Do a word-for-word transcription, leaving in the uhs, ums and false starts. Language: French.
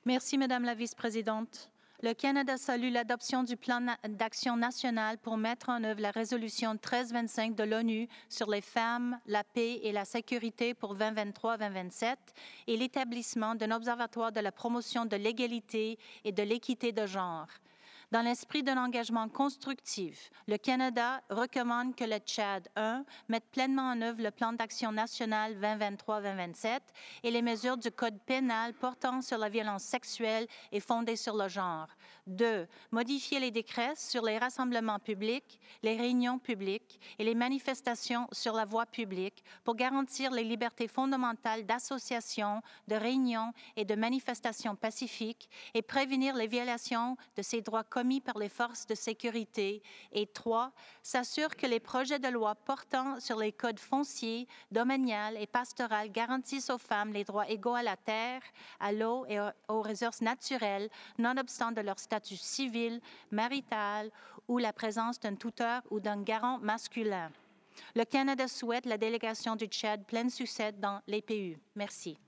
Merci, Madame la Vice-présidente. Le Canada salue l'adoption du plan d'action national pour mettre en œuvre la résolution mille trois cent vingt-cinq de l'ONU sur les femmes, la paix et la sécurité pour vingt vingt-trois à vingt vingt-sept et l'établissement d'un observatoire de la promotion de l'égalité et de l'équité de genre. Dans l'esprit d'un engagement constructif, le Canada recommande que le Tchad, un, mette pleinement en œuvre le plan d'action national vingt vingt-trois à vingt vingt-sept et les mesures du Code pénal portant sur la violence sexuelle et fondée sur le genre. deux. Modifier les décrets sur les rassemblements publics, les réunions publiques et les manifestations sur la voie publique pour garantir les libertés fondamentales d'association, de réunion et de manifestation pacifique et prévenir les violations de ces droits commis par les forces de sécurité. Et trois, s'assure que les projets de loi portant sur les codes fonciers, domanial et pastoral garantissent aux femmes les droits égaux à la terre, à l'eau et aux ressources naturelles, nonobstant de leur statut civil, marital ou la présence d'un tuteur ou d'un garant masculin. Le Canada souhaite la délégation du Tchad plein succès dans les P U. Merci.